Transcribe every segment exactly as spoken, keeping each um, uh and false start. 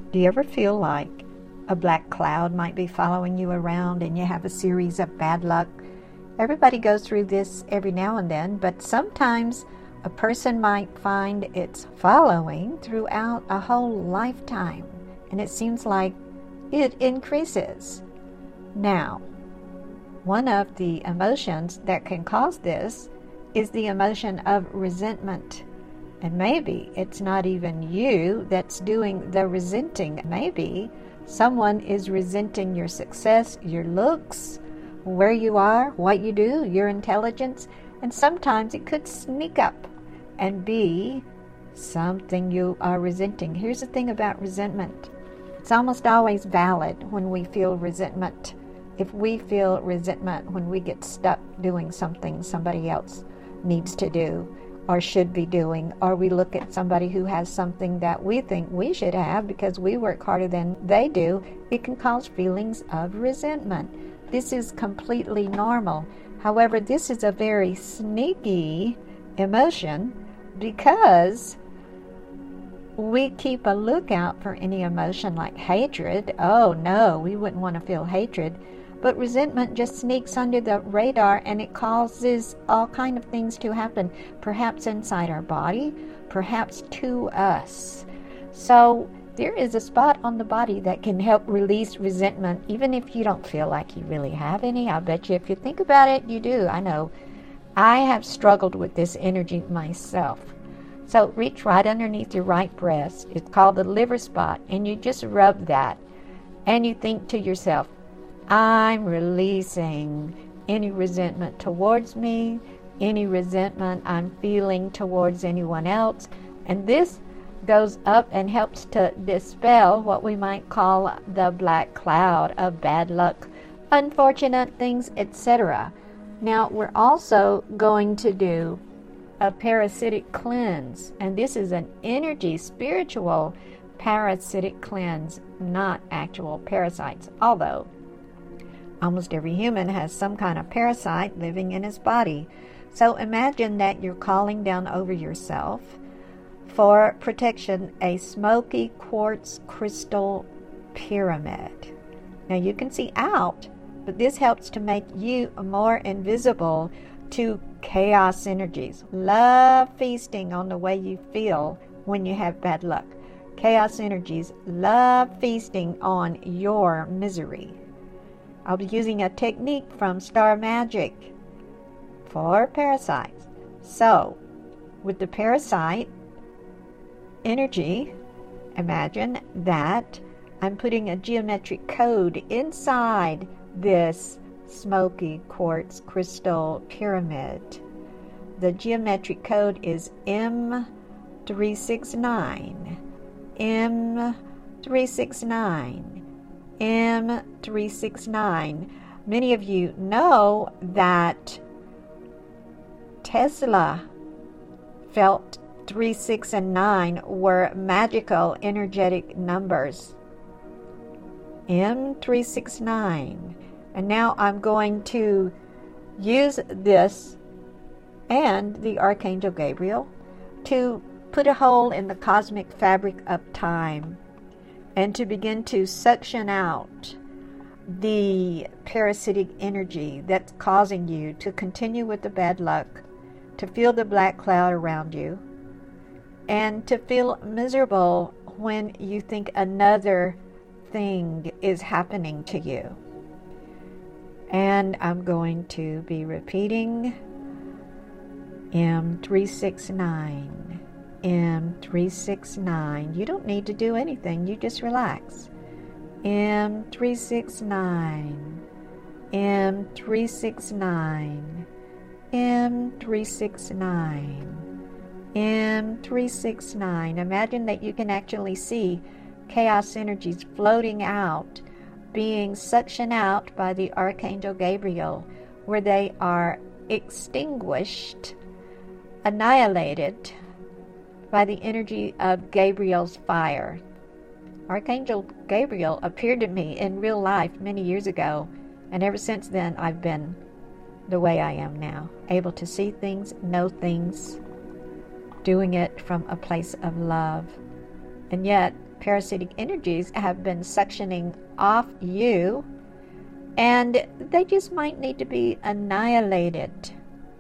Do you ever feel like a black cloud might be following you around and you have a series of bad luck? Everybody goes through this every now and then, but sometimes a person might find it's following throughout a whole lifetime, and it seems like it increases. Now, one of the emotions that can cause this is the emotion of resentment. And maybe it's not even you that's doing the resenting. Maybe someone is resenting your success, your looks, where you are, what you do, your intelligence, and sometimes it could sneak up and be something you are resenting. Here's the thing about resentment. It's almost always valid when we feel resentment. If we feel resentment when we get stuck doing something somebody else needs to do or should be doing, or we look at somebody who has something that we think we should have because we work harder than they do, it can cause feelings of resentment. This is completely normal. However, this is a very sneaky emotion because we keep a lookout for any emotion like hatred. Oh no, we wouldn't want to feel hatred. But resentment just sneaks under the radar, and it causes all kind of things to happen, perhaps inside our body, perhaps to us. So there is a spot on the body that can help release resentment, even if you don't feel like you really have any. I bet you if you think about it, you do. I know. I have struggled with this energy myself. So reach right underneath your right breast. It's called the liver spot, and you just rub that, and you think to yourself, I'm releasing any resentment towards me, any resentment I'm feeling towards anyone else. And this goes up and helps to dispel what we might call the black cloud of bad luck, unfortunate things, et cetera. Now, we're also going to do a parasitic cleanse. And this is an energy, spiritual parasitic cleanse, not actual parasites, although almost every human has some kind of parasite living in his body. So imagine that you're calling down over yourself for protection a smoky quartz crystal pyramid. Now you can see out, but this helps to make you more invisible to chaos energies. Love feasting on the way you feel when you have bad luck. Chaos energies love feasting on your misery. I'll be using a technique from Star Magic for parasites. So, with the parasite energy, imagine that I'm putting a geometric code inside this smoky quartz crystal pyramid. The geometric code is M three six nine, M three six nine. M three six nine. Many of you know that Tesla felt three, six, and nine were magical energetic numbers. M three six nine. And now I'm going to use this and the Archangel Gabriel to put a hole in the cosmic fabric of time, and to begin to suction out the parasitic energy that's causing you to continue with the bad luck, to feel the black cloud around you, and to feel miserable when you think another thing is happening to you. And I'm going to be repeating M three six nine. M three six nine. You don't need to do anything. You just relax. M three six nine. M three six nine. M three six nine. M three six nine. Imagine that you can actually see chaos energies floating out, being suctioned out by the Archangel Gabriel, where they are extinguished, annihilated by the energy of Gabriel's fire. Archangel Gabriel appeared to me in real life many years ago, and ever since then I've been the way I am now, able to see things, know things, doing it from a place of love. And yet, parasitic energies have been suctioning off you, and they just might need to be annihilated.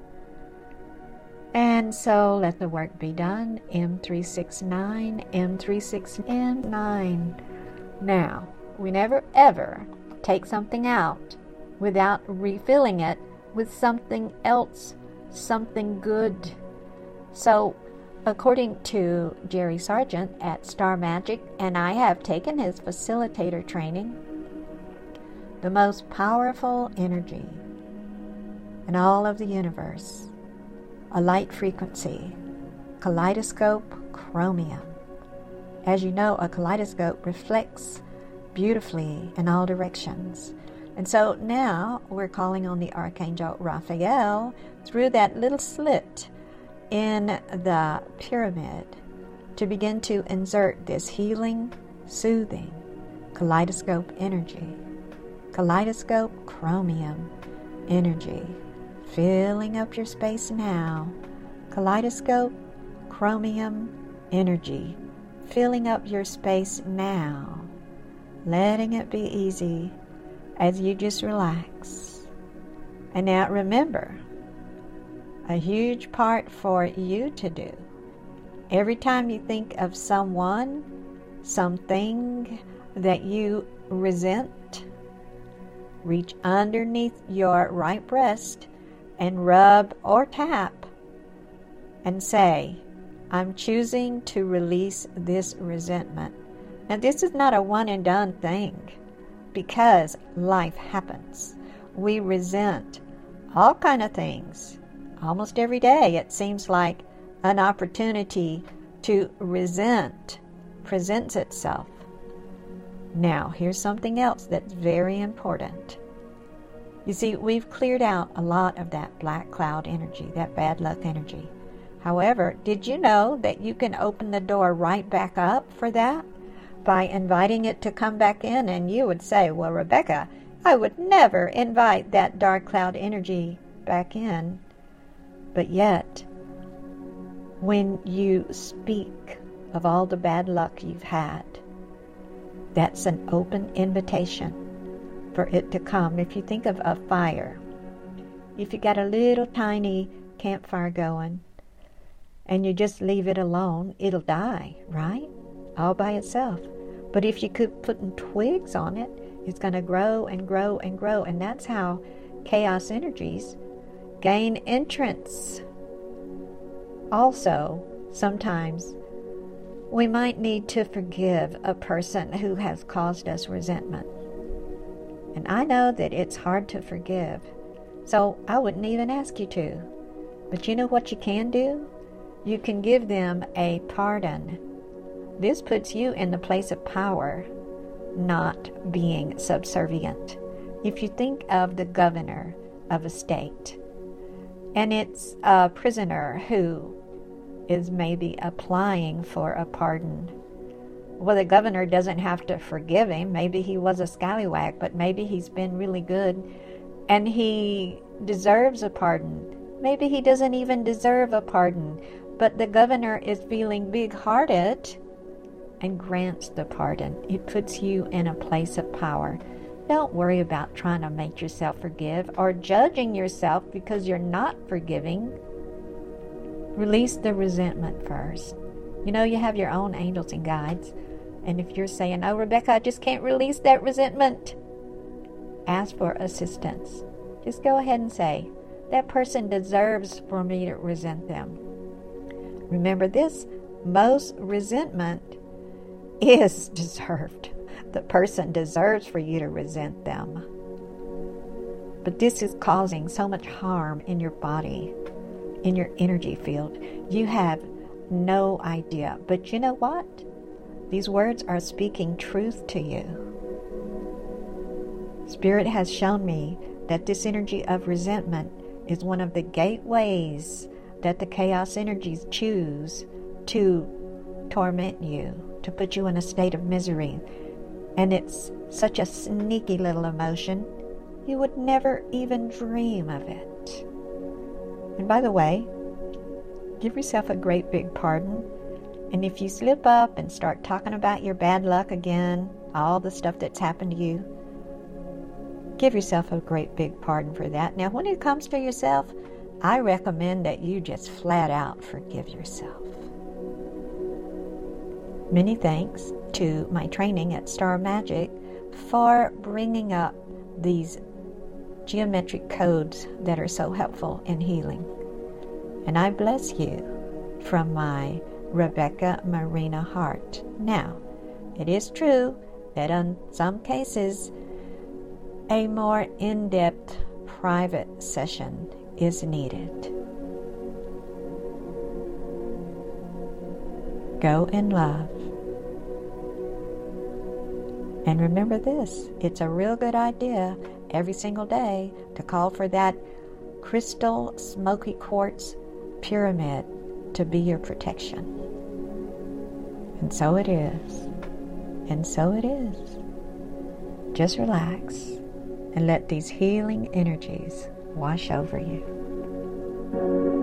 And so let the work be done. M three sixty-nine, M three sixty-nine. Now, we never ever take something out without refilling it with something else, something good. So, according to Jerry Sargent at Star Magic, and I have taken his facilitator training, the most powerful energy in all of the universe, a light frequency, kaleidoscope chromium. As you know, a kaleidoscope reflects beautifully in all directions. And so now we're calling on the Archangel Raphael through that little slit in the pyramid to begin to insert this healing, soothing kaleidoscope energy, kaleidoscope chromium energy, filling up your space now. Kaleidoscope chromium energy, filling up your space now, letting it be easy as you just relax. And now remember, a huge part for you to do. Every time you think of someone, something that you resent, reach underneath your right breast and rub or tap and say, I'm choosing to release this resentment. Now, this is not a one and done thing, because life happens. We resent all kind of things. Almost every day it seems like an opportunity to resent presents itself. Now, here's something else that's very important. You see, we've cleared out a lot of that black cloud energy, that bad luck energy. However, did you know that you can open the door right back up for that by inviting it to come back in? And you would say, well, Rebecca, I would never invite that dark cloud energy back in. But yet, when you speak of all the bad luck you've had, that's an open invitation for it to come. If you think of a fire, if you got a little tiny campfire going and you just leave it alone, it'll die, right? All by itself. But if you keep putting twigs on it, it's going to grow and grow and grow. And that's how chaos energies gain entrance. Also, sometimes we might need to forgive a person who has caused us resentment. And I know that it's hard to forgive, so I wouldn't even ask you to. But you know what you can do? You can give them a pardon. This puts you in the place of power, not being subservient. If you think of the governor of a state, and it's a prisoner who is maybe applying for a pardon. Well, the governor doesn't have to forgive him. Maybe he was a scallywag, but maybe he's been really good and he deserves a pardon. Maybe he doesn't even deserve a pardon, but the governor is feeling big-hearted and grants the pardon. It puts you in a place of power. Don't worry about trying to make yourself forgive or judging yourself because you're not forgiving. Release the resentment first. You know, you have your own angels and guides. And if you're saying, oh, Rebecca, I just can't release that resentment, ask for assistance. Just go ahead and say, that person deserves for me to resent them. Remember this, most resentment is deserved. The person deserves for you to resent them. But this is causing so much harm in your body, in your energy field. You have no idea. But you know what? These words are speaking truth to you. Spirit has shown me that this energy of resentment is one of the gateways that the chaos energies choose to torment you, to put you in a state of misery. And it's such a sneaky little emotion, you would never even dream of it. And by the way, give yourself a great big pardon And if you slip up and start talking about your bad luck again, all the stuff that's happened to you, give yourself a great big pardon for that. Now, when it comes to yourself, I recommend that you just flat out forgive yourself. Many thanks to my training at Star Magic for bringing up these geometric codes that are so helpful in healing. And I bless you from my Rebecca Marina heart. Now, it is true that in some cases, a more in-depth private session is needed. Go in love. And remember this, it's a real good idea every single day to call for that crystal smoky quartz pyramid to be your protection. And so it is. And so it is. Just relax and let these healing energies wash over you.